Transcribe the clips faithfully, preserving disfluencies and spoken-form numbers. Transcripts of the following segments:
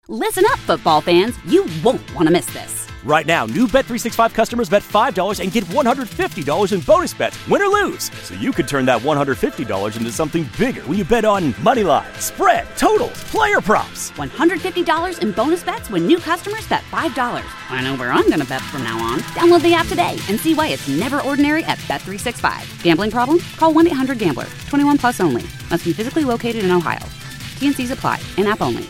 Listen up, football fans. You won't want to miss this. Right now, new Bet three sixty-five customers bet five dollars and get one hundred fifty dollars in bonus bets, win or lose. So you could turn that one hundred fifty dollars into something bigger when you bet on money line, spread, totals, player props. one hundred fifty dollars in bonus bets when new customers bet five dollars. I know where I'm going to bet from now on. Download the app today and see why it's never ordinary at Bet three sixty-five. Gambling problem? Call one eight hundred gambler. twenty-one plus only. Must be physically located in Ohio. T and C's apply. In-app only.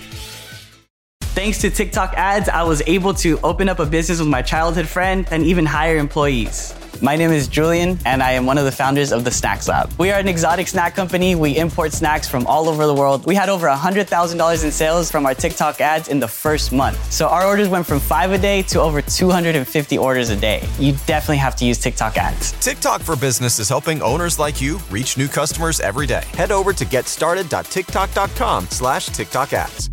Thanks to TikTok ads, I was able to open up a business with my childhood friend and even hire employees. My name is Julian, and I am one of the founders of the Snacks Lab. We are an exotic snack company. We import snacks from all over the world. We had over one hundred thousand dollars in sales from our TikTok ads in the first month. So our orders went from five a day to over two hundred fifty orders a day. You definitely have to use TikTok ads. TikTok for Business is helping owners like you reach new customers every day. Head over to getstarted.tiktok.com slash TikTok ads.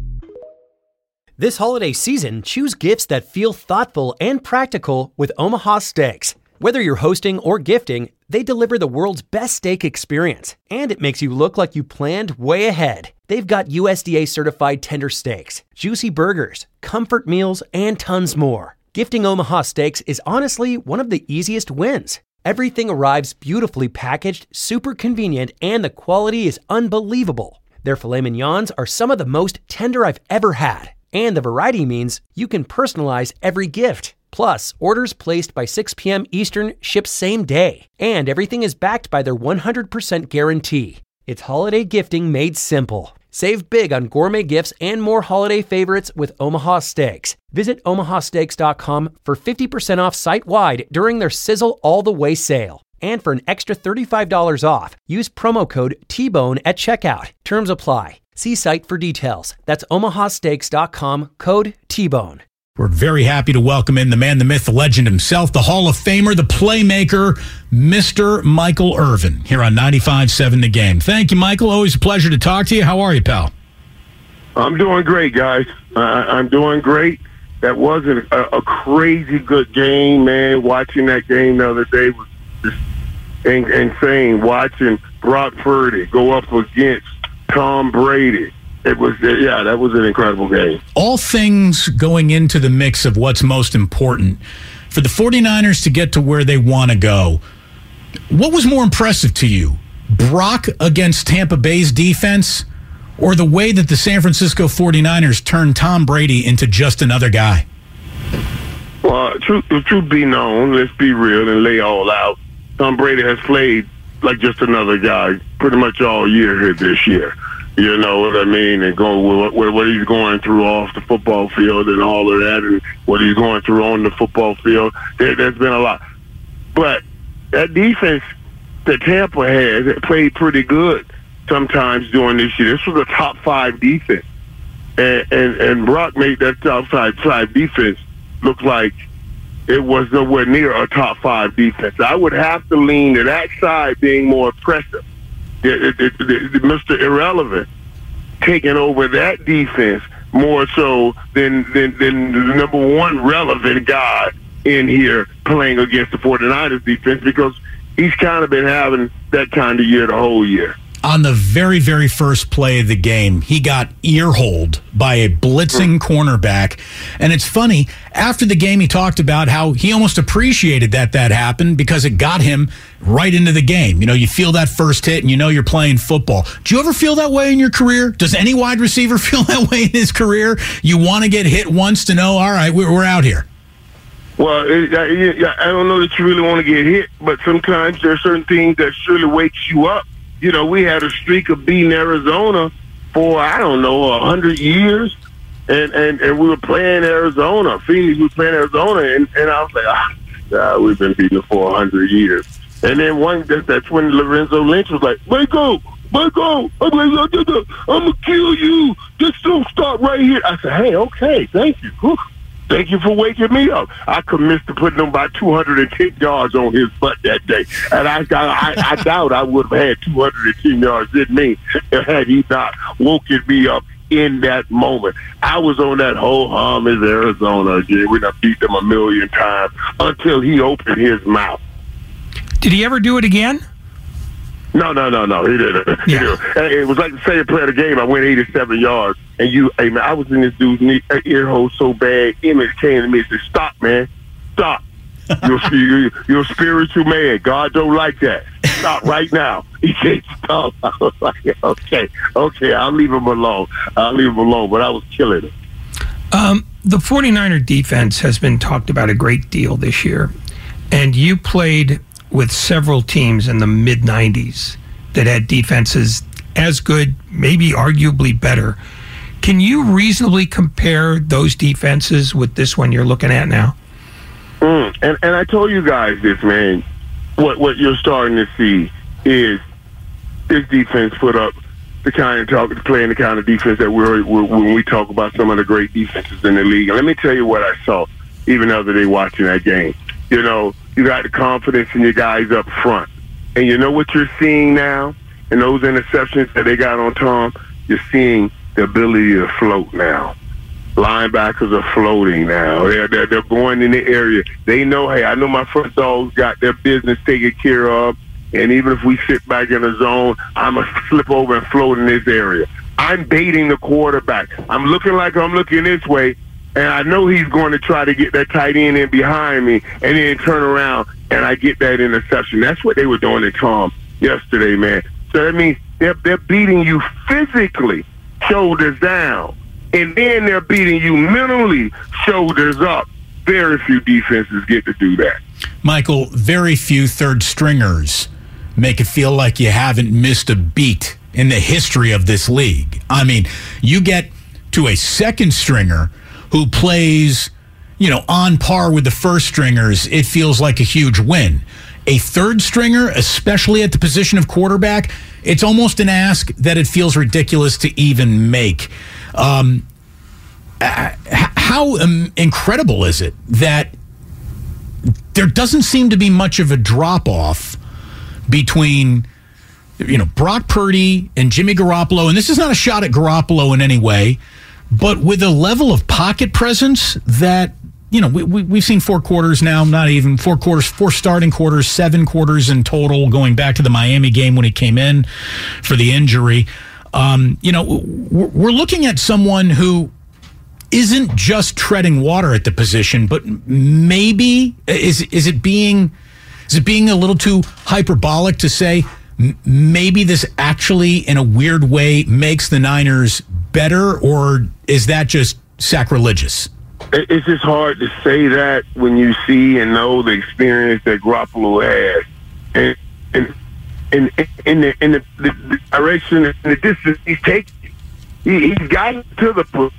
This holiday season, choose gifts that feel thoughtful and practical with Omaha Steaks. Whether you're hosting or gifting, they deliver the world's best steak experience, and it makes you look like you planned way ahead. They've got U S D A-certified tender steaks, juicy burgers, comfort meals, and tons more. Gifting Omaha Steaks is honestly one of the easiest wins. Everything arrives beautifully packaged, super convenient, and the quality is unbelievable. Their filet mignons are some of the most tender I've ever had. And the variety means you can personalize every gift. Plus, orders placed by six p.m. Eastern ship same day. And everything is backed by their one hundred percent guarantee. It's holiday gifting made simple. Save big on gourmet gifts and more holiday favorites with Omaha Steaks. Visit omaha steaks dot com for fifty percent off site-wide during their Sizzle All the Way sale. And for an extra thirty-five dollars off, use promo code T Bone at checkout. Terms apply. See site for details. That's omaha steaks dot com, code T Bone. We're very happy to welcome in the man, the myth, the legend himself, the Hall of Famer, the playmaker, Mister Michael Irvin, here on ninety-five point seven The Game. Thank you, Michael. Always a pleasure to talk to you. How are you, pal? I'm doing great, guys. Uh, I'm doing great. That wasn't a, a crazy good game, man. Watching that game the other day was just in, insane. Watching Brock Purdy go up against Tom Brady. It was, yeah, that was an incredible game. All things going into the mix of what's most important. For the 49ers to get to where they want to go, what was more impressive to you? Brock against Tampa Bay's defense, or the way that the San Francisco 49ers turned Tom Brady into just another guy? Well, truth, truth be known, let's be real and lay all out. Tom Brady has played like just another guy pretty much all year here this year. You know what I mean? And going with what, what he's going through off the football field and all of that, and what he's going through on the football field, there, there's been a lot. But that defense that Tampa had played pretty good sometimes during this year. This was a top five defense. And, and, and Brock made that top five, five defense look like it was nowhere near a top five defense. I would have to lean to that side being more impressive. It, it, it, it, Mister Irrelevant taking over that defense more so than, than, than the number one relevant guy in here playing against the 49ers defense, because he's kind of been having that kind of year the whole year. On the very, very first play of the game, he got ear-holed by a blitzing cornerback. And it's funny, after the game he talked about how he almost appreciated that that happened because it got him right into the game. You know, you feel that first hit and you know you're playing football. Do you ever feel that way in your career? Does any wide receiver feel that way in his career? You want to get hit once to know, all right, we're, we're out here. Well, it, I, I don't know that you really want to get hit, but sometimes there are certain things that surely wakes you up. You know, we had a streak of beating Arizona for, I don't know, a hundred years. And, and, and we were playing Arizona. Phoenix was playing Arizona. And, and I was like, ah, God, we've been beating them for a hundred years. And then one, that, that's when Lorenzo Lynch was like, Michael, Michael, I'm like, I'm going to kill you. Just don't stop right here. I said, hey, okay, thank you. Whew. Thank you for waking me up. I committed to putting him about two hundred ten yards on his butt that day. And I I, I doubt I would have had two hundred ten yards in me had he not woken me up in that moment. I was on that whole hum as Arizona again. We done beat them a million times until he opened his mouth. Did he ever do it again? No, no, no, no. He didn't. He Yeah. didn't. It was like the second play of the game. I went eighty-seven yards, and you, hey man, I was in this dude's knee, ear hole so bad. Emmett came to me and said, "Stop, man, stop. You're, you're, you're a spiritual man. God don't like that. Stop right now." He said, "Stop." I was like, "Okay, okay, I'll leave him alone. I'll leave him alone." But I was killing him. Um, the 49er defense has been talked about a great deal this year, and you played with several teams in the mid nineties that had defenses as good, maybe arguably better. Can you reasonably compare those defenses with this one you're looking at now? Mm, and and I told you guys this, man. What what you're starting to see is this defense put up the kind of talk, playing the kind of defense that we're, we're when we talk about some of the great defenses in the league. And let me tell you what I saw, even the other day watching that game. You know, you got the confidence in your guys up front, and you know what you're seeing now, and those interceptions that they got on Tom. You're seeing the ability to float now. Linebackers are floating now. They're, they're, they're going in the area. They know, hey, I know my front dogs got their business taken care of, and even if we sit back in the zone, I'm going to slip over and float in this area. I'm baiting the quarterback. I'm looking like I'm looking this way, and I know he's going to try to get that tight end in behind me and then turn around, and I get that interception. That's what they were doing to Tom yesterday, man. So that means they're, they're beating you physically, shoulders down. And then they're beating you mentally, shoulders up. Very few defenses get to do that. Michael, very few third stringers make it feel like you haven't missed a beat in the history of this league. I mean, you get to a second stringer who plays, you know, on par with the first stringers, it feels like a huge win. A third stringer, especially at the position of quarterback, it's almost an ask that it feels ridiculous to even make. Um, how um, incredible is it that there doesn't seem to be much of a drop-off between, you know, Brock Purdy and Jimmy Garoppolo, and this is not a shot at Garoppolo in any way, but with a level of pocket presence that, you know, we, we, we've seen four quarters now, not even four quarters, four starting quarters, seven quarters in total, going back to the Miami game when he came in for the injury. Um, you know, we're looking at someone who isn't just treading water at the position, but maybe is is it being is it being a little too hyperbolic to say maybe this actually, in a weird way, makes the Niners better, or is that just sacrilegious? It's just hard to say that when you see and know the experience that Garoppolo has, and and. In, in the in the, the, the direction and the distance he's taking, he, he's gotten to the.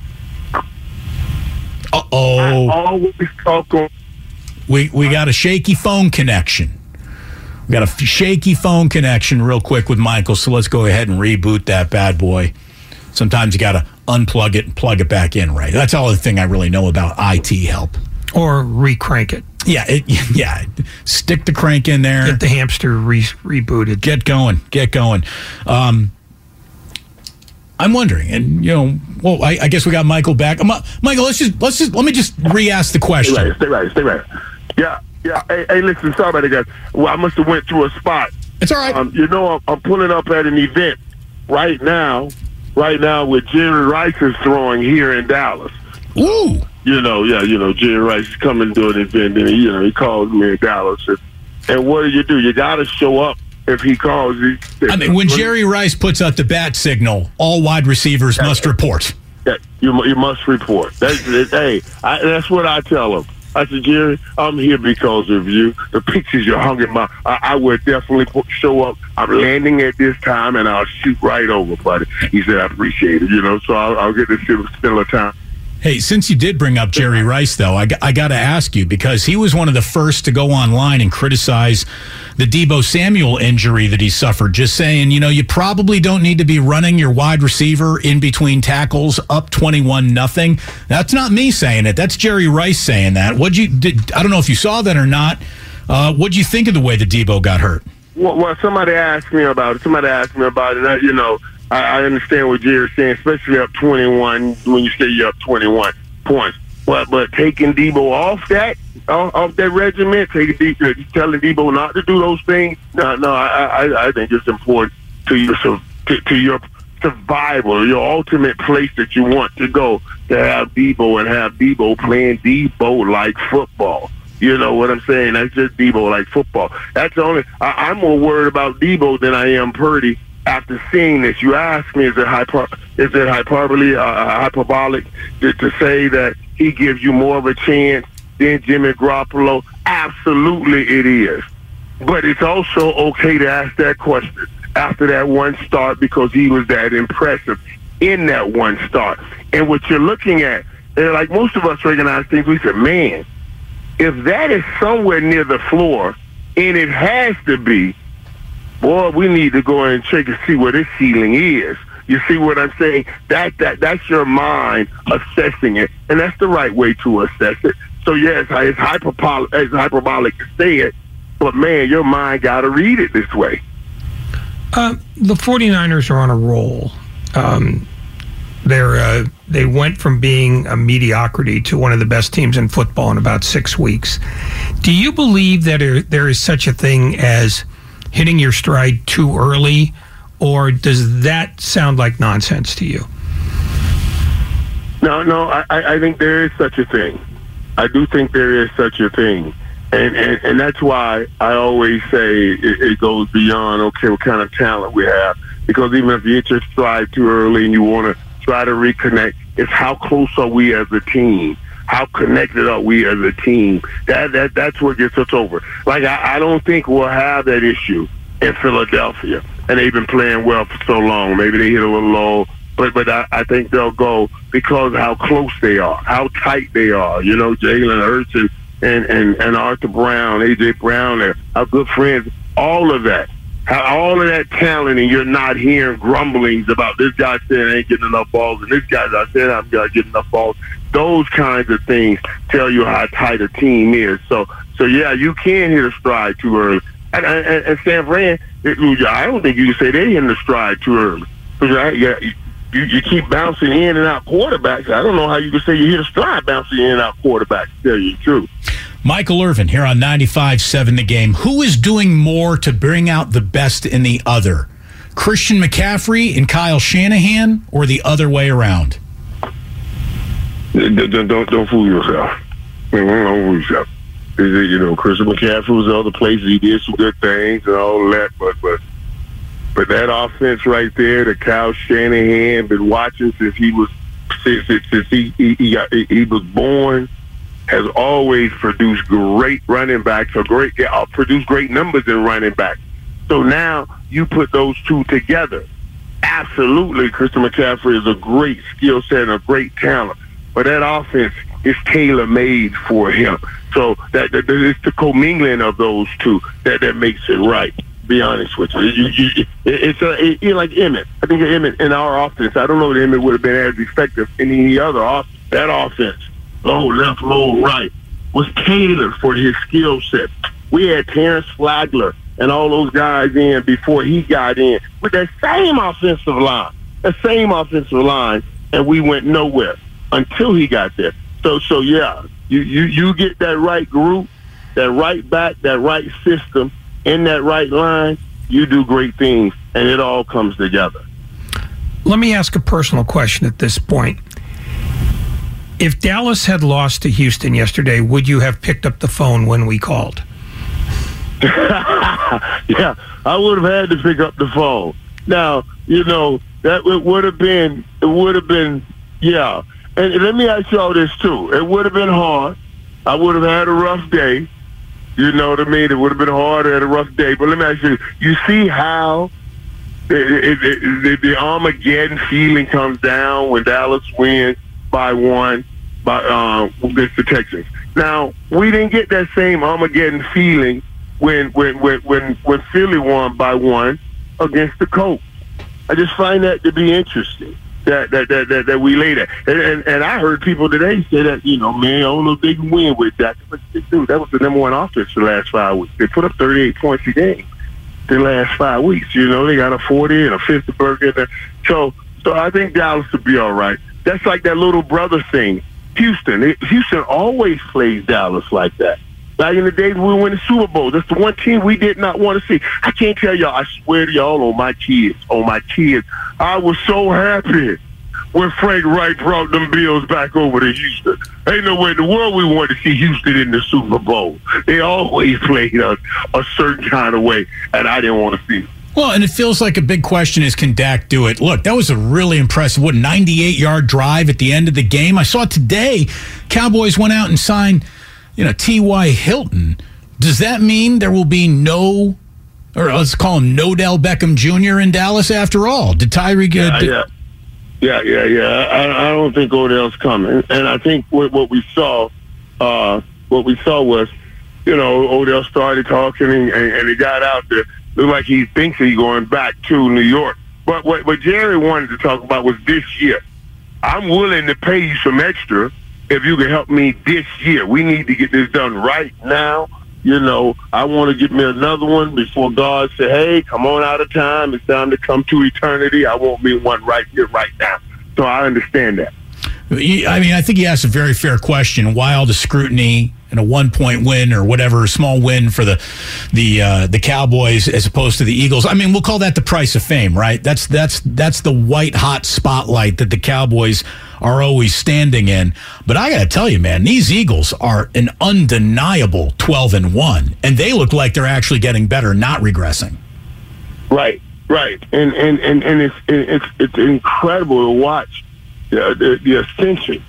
Uh oh! I always talk on. We we got a shaky phone connection. We got a f- shaky phone connection, real quick with Michael. So let's go ahead and reboot that bad boy. Sometimes you got to unplug it and plug it back in, right? That's all the thing I really know about I T help. Or re-crank it. Yeah, it, yeah. Stick the crank in there. Get the hamster re- rebooted. Get going. Get going. Um, I'm wondering, and you know, well, I, I guess we got Michael back. Um, Michael, let's just let's just let me just re-ask the question. Stay right, stay right, stay right. Yeah, yeah. Hey, hey listen, sorry about that, guys. Well, I must have went through a spot. It's all right. Um, you know, I'm, I'm pulling up at an event right now. Right now, where Jerry Rice is throwing here in Dallas. Ooh. You know, yeah, you know, Jerry Rice is coming to an event, and, you know, he calls me in Dallas. And, and what do you do? You got to show up if he calls you. I mean, when Jerry Rice puts out the bat signal, all wide receivers yeah, must report. Yeah, you, you must report. That's, that, hey, I, that's what I tell him. I said, Jerry, I'm here because of you. The pictures you hung in my, I, I would definitely put, show up. I'm landing at this time, and I'll shoot right over, buddy. He said, I appreciate it, you know, so I'll, I'll get to spend a time. Hey, since you did bring up Jerry Rice, though, I, I got to ask you, because he was one of the first to go online and criticize the Deebo Samuel injury that he suffered, just saying, you know, you probably don't need to be running your wide receiver in between tackles up twenty-one nothing. That's not me saying it. That's Jerry Rice saying that. What'd you? Did, I don't know if you saw that or not. Uh, what'd you think of the way that Deebo got hurt? Well, well, somebody asked me about it. Somebody asked me about it. I, you know, I, I understand what Jerry's saying, especially up twenty-one when you say you're up twenty-one points. But but taking Deebo off that, off, off that regiment, taking De- telling Debo not to do those things. No, no, I, I, I think it's important to your to, to your survival, your ultimate place that you want to go, to have Debo and have Debo playing Debo like football. You know what I'm saying? That's just Debo like football. That's the only. I, I'm more worried about Debo than I am Purdy. After seeing this, you ask me, is it hyper, is it hyperbole, uh, hyperbolic to, to say that he gives you more of a chance than Jimmy Garoppolo? Absolutely, it is. But it's also okay to ask that question after that one start, because he was that impressive in that one start. And what you're looking at, and like most of us recognize things, we say, man, if that is somewhere near the floor, and it has to be, boy, we need to go and check and see where this ceiling is. You see what I'm saying? That that that's your mind assessing it, and that's the right way to assess it. So yes, it's hyperbolic, it's hyperbolic to say it, but man, your mind got to read it this way. Uh, the 49ers are on a roll. Um, they're uh, they went from being a mediocrity to one of the best teams in football in about six weeks. Do you believe that there, there is such a thing as hitting your stride too early, or does that sound like nonsense to you? No, no, I, I think there is such a thing. I do think there is such a thing. And and, and that's why I always say it, it goes beyond, okay, what kind of talent we have. Because even if you hit your stride too early and you want to try to reconnect, it's how close are we as a team? How connected are we as a team? That that That's what gets us over. Like, I, I don't think we'll have that issue in Philadelphia. And they've been playing well for so long. Maybe they hit a little low. But but I, I think they'll go because of how close they are, how tight they are. You know, Jalen Hurts and, and, and, and Arthur Brown, A J Brown, they're our good friends, all of that. How, all of that talent, and you're not hearing grumblings about this guy saying I ain't getting enough balls, and this guy's I said I'm not getting enough balls. Those kinds of things tell you how tight a team is. So, so yeah, you can hit a stride too early. And, and, and San Fran, it, I don't think you can say they hit the stride too early. Because yeah, you, you keep bouncing in and out quarterbacks. I don't know how you can say you hit a stride bouncing in and out quarterbacks, to tell you the truth. Michael Irvin here on ninety-five point seven The Game. Who is doing more to bring out the best in the other? Christian McCaffrey and Kyle Shanahan, or the other way around? Don't, don't, don't fool yourself. Don't fool yourself. You know, Christian McCaffrey was in other places. He did some good things and all that, but but but that offense right there, that Kyle Shanahan been watching since he was since, since he he, he, got, he was born, has always produced great running backs, or great uh, produced great numbers in running backs. So now you put those two together. Absolutely, Christian McCaffrey is a great skill set and a great talent. But that offense is tailor-made for him. So that, that it's the commingling of those two that, that makes it right. Be honest with you, you, you it, it's a it, it, like Emmett. I think Emmett in our offense. I don't know that Emmett would have been as effective in any other offense. That offense, low left, low right, was tailored for his skill set. We had Terrence Flagler and all those guys in before he got in with that same offensive line, that same offensive line, and we went nowhere until he got there. So, so yeah, you, you, you get that right group, that right back, that right system, in that right line, you do great things, and it all comes together. Let me ask a personal question at this point. If Dallas had lost to Houston yesterday, would you have picked up the phone when we called? Yeah, I would have had to pick up the phone. Now, you know, that it would have been, it would have been, yeah. And let me ask you all this, too. It would have been hard. I would have had a rough day. You know what I mean? It would have been hard. I had a rough day. But let me ask you, you see how it, it, it, it, the Armageddon feeling comes down when Dallas wins by one by uh, against the Texans. Now, we didn't get that same Armageddon feeling when when when when, when Philly won by one against the Colts. I just find that to be interesting. That that, that that that we laid at, and, and and I heard people today say that, you know, man, I don't know if they can win with that. But dude, that was the number one offense the last five weeks. They put up thirty-eight points a game the last five weeks. You know, they got a forty and a fifty burger. So so I think Dallas will be all right. That's like that little brother thing Houston. It, Houston always plays Dallas like that. Back in the days when we won the Super Bowl, that's the one team we did not want to see. I can't tell y'all, I swear to y'all on my kids, on my kids, I was so happy when Frank Wright brought them Bills back over to Houston. Ain't no way in the world we wanted to see Houston in the Super Bowl. They always played a, a certain kind of way, and I didn't want to see it. Well, and it feels like a big question is, can Dak do it? Look, that was a really impressive, what, ninety-eight-yard drive at the end of the game. I saw today Cowboys went out and signed, you know, T Y. Hilton. Does that mean there will be no, or let's call him Nodell Beckham Junior in Dallas after all? Did Tyreek get... Yeah, yeah. Yeah, yeah, yeah. I, I don't think Odell's coming, and I think what, what we saw, uh, what we saw was, you know, Odell started talking, and, and, and he got out there. Looked like he thinks he's going back to New York. But what, what Jerry wanted to talk about was this year. I'm willing to pay you some extra if you can help me this year. We need to get this done right now. You know, I want to get me another one before God say, hey, come on out of time. It's time to come to eternity. I want me one right here, right now. So I understand that. I mean, I think he asked a very fair question. Why all the scrutiny and a one-point win or whatever, a small win for the the uh, the Cowboys as opposed to the Eagles? I mean, we'll call that the price of fame, right? That's that's that's the white-hot spotlight that the Cowboys are always standing in. But I got to tell you, man, these Eagles are an undeniable twelve and one, and they look like they're actually getting better, not regressing. Right, right, and and and, and it's it's it's incredible to watch the the, the ascension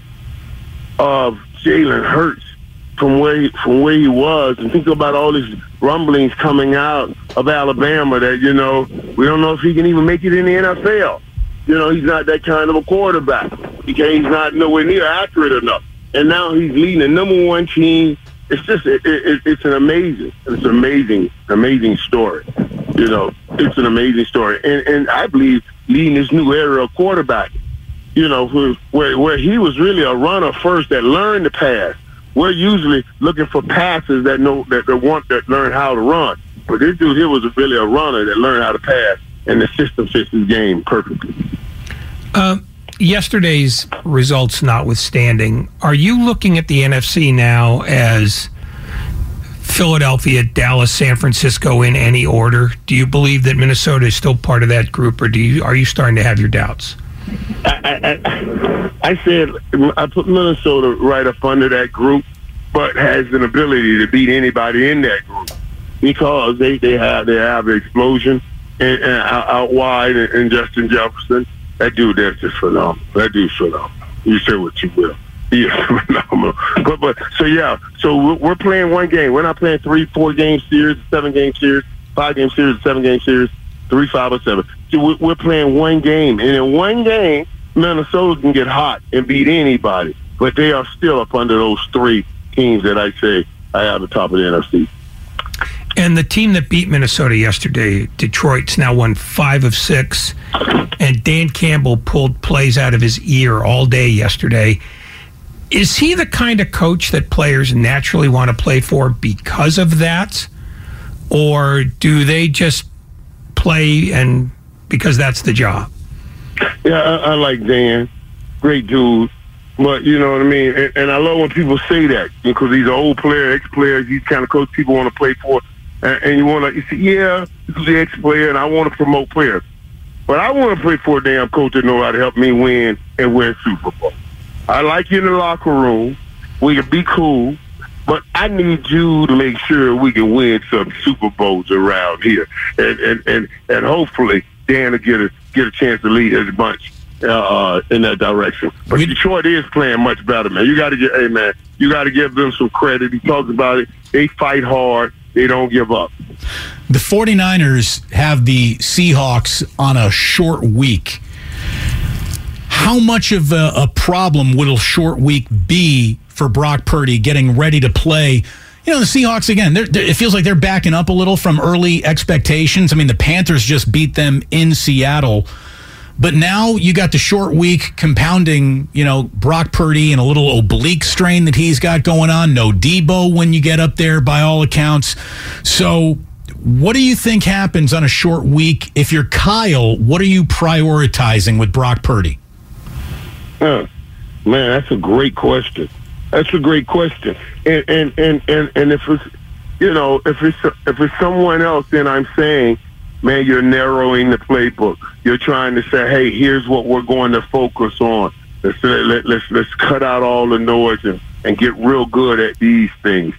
of Jalen Hurts from where he, from where he was, and think about all these rumblings coming out of Alabama that, you know, we don't know if he can even make it in the N F L. You know, he's not that kind of a quarterback. He can't, he's not nowhere near accurate enough. And now he's leading the number one team. It's just, it, it, it's an amazing, it's an amazing, amazing story. You know, it's an amazing story. And, and I believe leading this new era of quarterback, you know, where, where he was really a runner first that learned to pass. We're usually looking for passers that know that, that want that learn how to run. But this dude here was really a runner that learned how to pass, and the system fits his game perfectly. Uh, yesterday's results notwithstanding, are you looking at the N F C now as Philadelphia, Dallas, San Francisco in any order? Do you believe that Minnesota is still part of that group, or do you are you starting to have your doubts? I, I, I said I put Minnesota right up under that group, but has an ability to beat anybody in that group because they, they have they have the explosion and, and out, out wide and, and Justin Jefferson. That dude there's just phenomenal. That dude's phenomenal. You say what you will. He is phenomenal. But but so yeah. So we're, we're playing one game. We're not playing three, four game series, seven game series, five game series, seven game series, three, five, or seven. So we're playing one game, and in one game, Minnesota can get hot and beat anybody, but they are still up under those three teams that I say are at the top of the N F C. And the team that beat Minnesota yesterday, Detroit's now won five of six, and Dan Campbell pulled plays out of his ear all day yesterday. Is he the kind of coach that players naturally want to play for because of that, or do they just play and because that's the job? Yeah, I, I like Dan. Great dude. But, you know what I mean? And, and I love when people say that because he's an old player, ex-player. He's kind of coach people want to play for. And, and you want to, you say, yeah, this is the ex-player, and I want to promote players. But I want to play for a damn coach that knows how to help me win and win Super Bowl. I like you in the locker room. We can be cool. But I need you to make sure we can win some Super Bowls around here. And and, and, and hopefully Dan will get a, get a chance to lead his bunch uh, in that direction. But we, Detroit is playing much better, man. You got to get, hey, man, you got to give them some credit. He talks about it. They fight hard. They don't give up. The 49ers have the Seahawks on a short week. How much of a, a problem will a short week be for Brock Purdy getting ready to play? You know, the Seahawks, again, they're, they're, it feels like they're backing up a little from early expectations. I mean, the Panthers just beat them in Seattle. But now you got the short week compounding, you know, Brock Purdy and a little oblique strain that he's got going on. No Debo when you get up there by all accounts. So what do you think happens on a short week? If you're Kyle, what are you prioritizing with Brock Purdy? Uh, Man, that's a great question. That's a great question. And and, and, and, and if it's, you know, if it's if it's someone else, then I'm saying, man, you're narrowing the playbook. You're trying to say, hey, here's what we're going to focus on. Let's let, let's let's cut out all the noise and, and get real good at these things.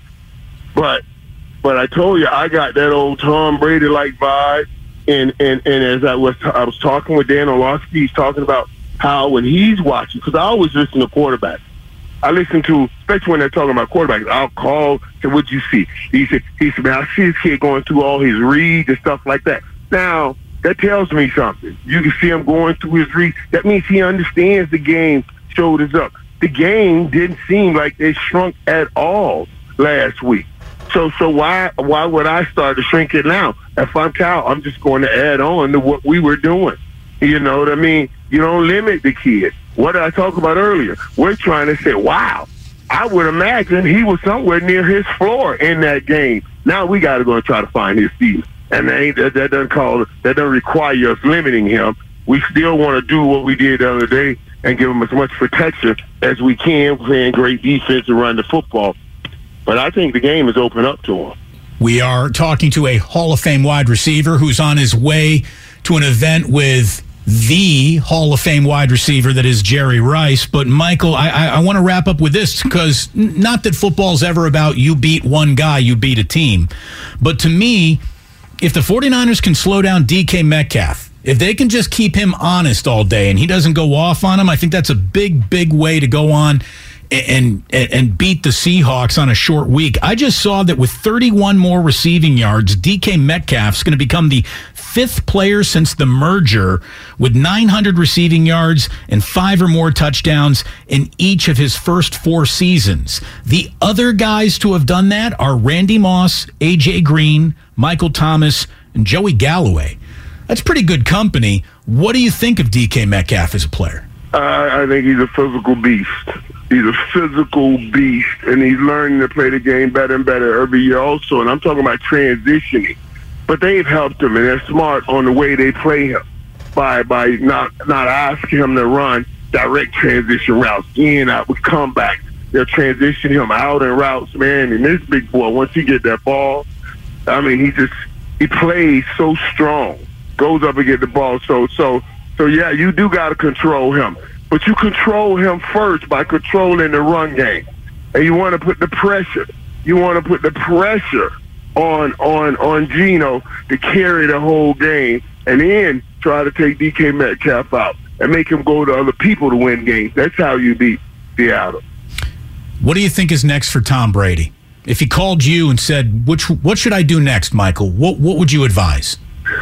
But but I told you, I got that old Tom Brady like vibe. And and and as I was I was talking with Dan Orlovsky, he's talking about how when he's watching, because I always listen to quarterbacks. I listen to, especially when they're talking about quarterbacks, I'll call, say, what'd you see? He said, he said, man, I see this kid going through all his reads and stuff like that. Now, that tells me something. You can see him going through his reads. That means he understands the game, shoulders up. The game didn't seem like they shrunk at all last week. So so why why would I start to shrink it now? If I'm Cal, I'm just going to add on to what we were doing. You know what I mean? You don't limit the kid. What did I talk about earlier? We're trying to say, wow, I would imagine he was somewhere near his floor in that game. Now we got to go and try to find his seat. And that, ain't, that, that doesn't call that doesn't require us limiting him. We still want to do what we did the other day and give him as much protection as we can, playing great defense and run the football. But I think the game is open up to him. We are talking to a Hall of Fame wide receiver who's on his way to an event with the Hall of Fame wide receiver that is Jerry Rice. But, Michael, I, I, I want to wrap up with this because not that football's ever about you beat one guy, you beat a team. But to me, if the 49ers can slow down D K Metcalf, if they can just keep him honest all day and he doesn't go off on him, I think that's a big, big way to go on and, and and beat the Seahawks on a short week. I just saw that with thirty-one more receiving yards, D K Metcalf's going to become the fifth player since the merger with nine hundred receiving yards and five or more touchdowns in each of his first four seasons. The other guys to have done that are Randy Moss, A J Green, Michael Thomas, and Joey Galloway. That's pretty good company. What do you think of D K Metcalf as a player? Uh, I think he's a physical beast. He's a physical beast, and he's learning to play the game better and better every year also. And I'm talking about transitioning. But they've helped him, and they're smart on the way they play him by by not not asking him to run direct transition routes, in, out with comebacks. They'll transition him out in routes, man. And this big boy, once he get that ball, I mean, he just he plays so strong, goes up and get the ball. So so so yeah, you do got to control him. But you control him first by controlling the run game. And you want to put the pressure. You want to put the pressure on on on Geno to carry the whole game and then try to take D K Metcalf out and make him go to other people to win games. That's how you beat Seattle. What do you think is next for Tom Brady? If he called you and said, "Which what should I do next, Michael?" What what would you advise?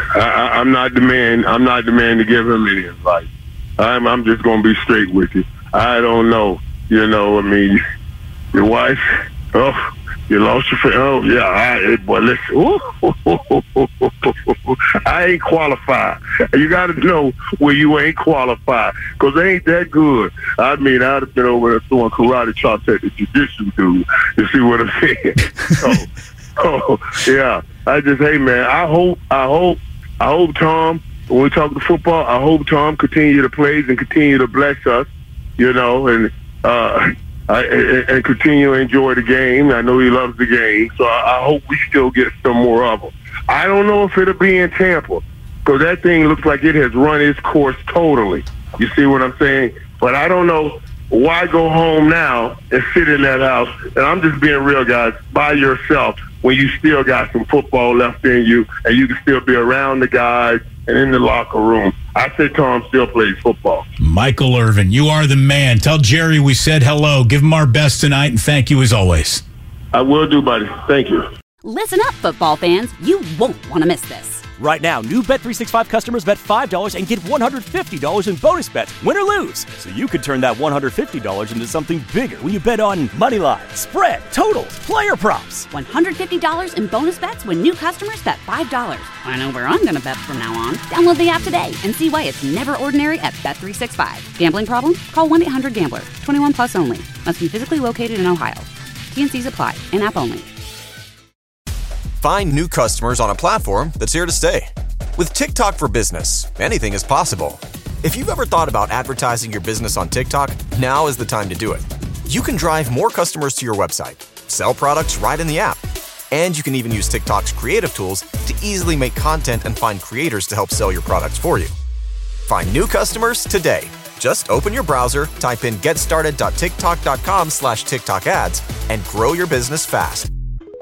I, I'm not the man. I'm not the man to give him any advice. I'm, I'm just going to be straight with you. I don't know. You know, I mean, your wife, oh, you lost your friend. Oh, yeah, I, boy, listen. Ooh, I ain't qualified. You got to know where you ain't qualified because they ain't that good. I mean, I'd have been over there throwing karate chops at the jujitsu dude. You see what I'm saying? oh, oh, yeah. I just, hey, man, I hope, I hope, I hope, Tom, when we talk to football, I hope Tom continue to play and continue to bless us, you know, and uh, I, and continue to enjoy the game. I know he loves the game, so I, I hope we still get some more of them. I don't know if it'll be in Tampa because that thing looks like it has run its course totally. You see what I'm saying? But I don't know why go home now and sit in that house. And I'm just being real, guys, by yourself when you still got some football left in you and you can still be around the guys and in the locker room. I say Tom still plays football. Michael Irvin, you are the man. Tell Jerry we said hello. Give him our best tonight, and thank you as always. I will do, buddy. Thank you. Listen up, football fans. You won't want to miss this. Right now, new Bet three sixty-five customers bet five dollars and get one hundred fifty dollars in bonus bets, win or lose. So you could turn that one hundred fifty dollars into something bigger when you bet on money line, spread, totals, player props. one hundred fifty dollars in bonus bets when new customers bet five dollars. I know where I'm going to bet from now on. Download the app today and see why it's never ordinary at Bet three sixty-five. Gambling problem? Call one eight hundred gambler. twenty-one plus only. Must be physically located in Ohio. T N Cs apply. In-app only. Find new customers on a platform that's here to stay. With TikTok for Business, anything is possible. If you've ever thought about advertising your business on TikTok, now is the time to do it. You can drive more customers to your website, sell products right in the app, and you can even use TikTok's creative tools to easily make content and find creators to help sell your products for you. Find new customers today. Just open your browser, type in getstarted.tiktok.com slash TikTok ads, and grow your business fast.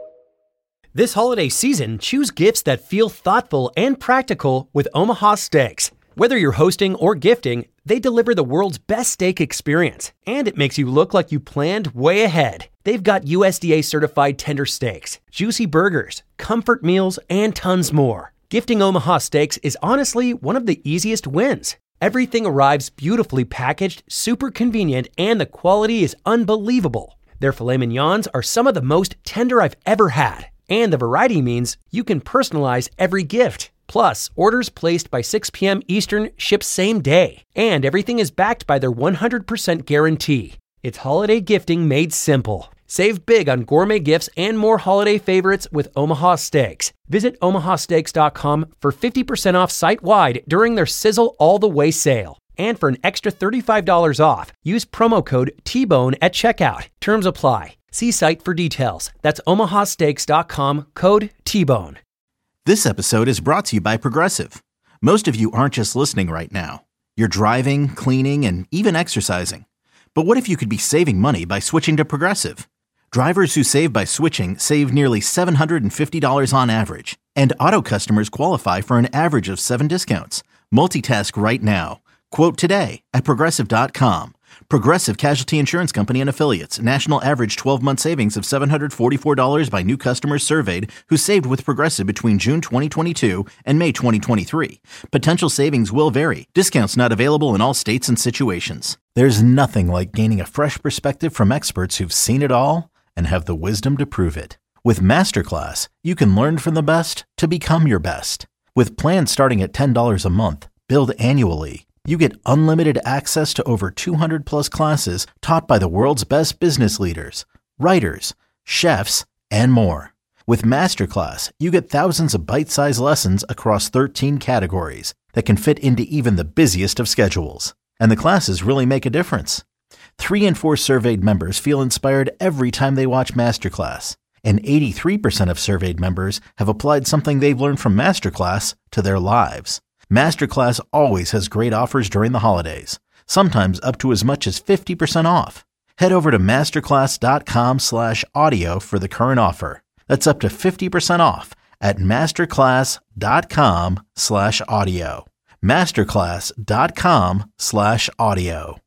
This holiday season, choose gifts that feel thoughtful and practical with Omaha Steaks. Whether you're hosting or gifting, they deliver the world's best steak experience, and it makes you look like you planned way ahead. They've got U S D A-certified tender steaks, juicy burgers, comfort meals, and tons more. Gifting Omaha Steaks is honestly one of the easiest wins. Everything arrives beautifully packaged, super convenient, and the quality is unbelievable. Their filet mignons are some of the most tender I've ever had, and the variety means you can personalize every gift. Plus, orders placed by six p.m. Eastern ship same day, and everything is backed by their one hundred percent guarantee. It's holiday gifting made simple. Save big on gourmet gifts and more holiday favorites with Omaha Steaks. Visit omaha steaks dot com for fifty percent off site-wide during their Sizzle All the Way sale. And for an extra thirty-five dollars off, use promo code T Bone at checkout. Terms apply. See site for details. That's omaha steaks dot com, code T Bone. This episode is brought to you by Progressive. Most of you aren't just listening right now. You're driving, cleaning, and even exercising. But what if you could be saving money by switching to Progressive? Drivers who save by switching save nearly seven hundred fifty dollars on average. And auto customers qualify for an average of seven discounts. Multitask right now. Quote today at progressive dot com. Progressive Casualty Insurance Company and Affiliates. National average twelve-month savings of seven hundred forty-four dollars by new customers surveyed who saved with Progressive between June twenty twenty-two and May twenty twenty-three. Potential savings will vary. Discounts not available in all states and situations. There's nothing like gaining a fresh perspective from experts who've seen it all and have the wisdom to prove it. With Masterclass, you can learn from the best to become your best. With plans starting at ten dollars a month, billed annually, you get unlimited access to over two hundred plus classes taught by the world's best business leaders, writers, chefs, and more. With Masterclass, you get thousands of bite-sized lessons across thirteen categories that can fit into even the busiest of schedules. And the classes really make a difference. Three in four surveyed members feel inspired every time they watch Masterclass. And eighty-three percent of surveyed members have applied something they've learned from Masterclass to their lives. Masterclass always has great offers during the holidays, sometimes up to as much as fifty percent off. Head over to masterclass.com slash audio for the current offer. That's up to fifty percent off at masterclass.com slash audio. Masterclass.com slash audio.